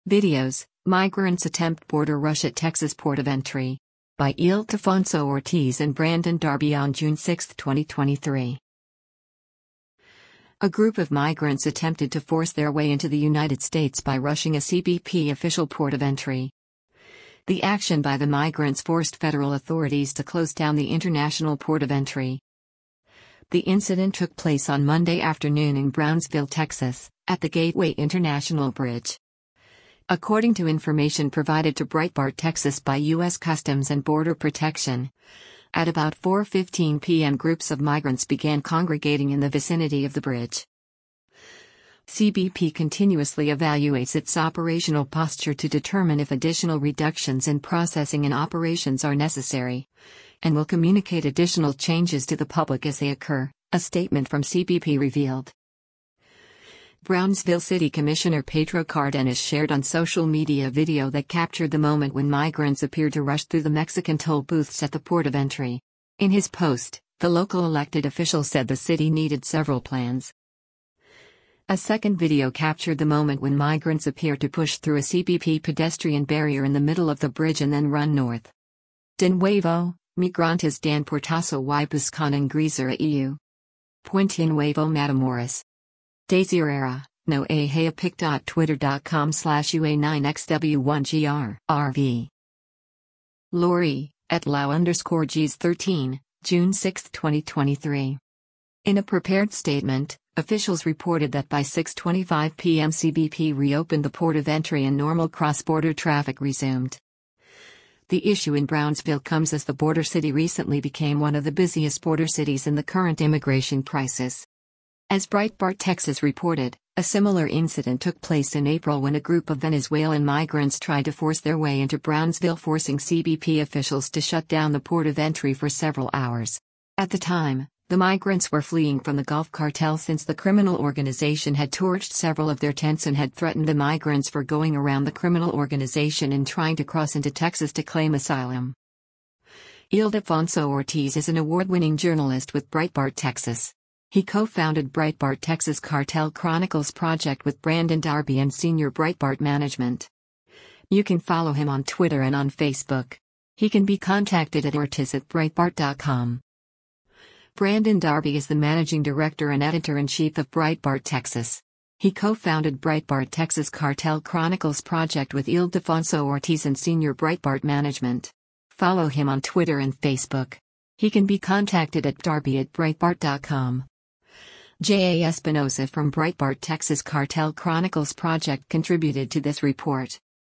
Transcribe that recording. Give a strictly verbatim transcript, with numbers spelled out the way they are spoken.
Videos: Migrants attempt border rush at Texas port of entry. By Ildefonso Ortiz and Brandon Darby on June sixth, twenty twenty-three. A group of migrants attempted to force their way into the United States by rushing a C B P official port of entry. The action by the migrants forced federal authorities to close down the international port of entry. The incident took place on Monday afternoon in Brownsville, Texas, at the Gateway International Bridge. According to information provided to Breitbart Texas by U S Customs and Border Protection, at about four fifteen p m groups of migrants began congregating in the vicinity of the bridge. C B P continuously evaluates its operational posture to determine if additional reductions in processing and operations are necessary, and will communicate additional changes to the public as they occur, a statement from C B P revealed. Brownsville City Commissioner Pedro Cardenas shared on social media a video that captured the moment when migrants appeared to rush through the Mexican toll booths at the port of entry. In his post, the local elected official said the city needed several plans. A second video captured the moment when migrants appeared to push through a C B P pedestrian barrier in the middle of the bridge and then run north. De nuevo, migrantes dan portazo y buscan ingresar a E U. Puente Nuevo Matamoros. Desirera, no a hayapic.twitter.com slash ua nine x w one gr rv. Lori, at lau underscore gs thirteen, June sixth, twenty twenty-three. In a prepared statement, officials reported that by six twenty-five p m C B P reopened the port of entry and normal cross-border traffic resumed. The issue in Brownsville comes as the border city recently became one of the busiest border cities in the current immigration crisis. As Breitbart Texas reported, a similar incident took place in April when a group of Venezuelan migrants tried to force their way into Brownsville, forcing C B P officials to shut down the port of entry for several hours. At the time, the migrants were fleeing from the Gulf Cartel since the criminal organization had torched several of their tents and had threatened the migrants for going around the criminal organization and trying to cross into Texas to claim asylum. Ildefonso Ortiz is an award-winning journalist with Breitbart Texas. He co-founded Breitbart Texas Cartel Chronicles project with Brandon Darby and Senior Breitbart Management. You can follow him on Twitter and on Facebook. He can be contacted at ortiz at breitbart dot com. Brandon Darby is the managing director and editor-in-chief of Breitbart Texas. He co-founded Breitbart Texas Cartel Chronicles project with Ildefonso Ortiz and Senior Breitbart Management. Follow him on Twitter and Facebook. He can be contacted at darby at breitbart dot com. J A Espinosa from Breitbart Texas Cartel Chronicles project contributed to this report.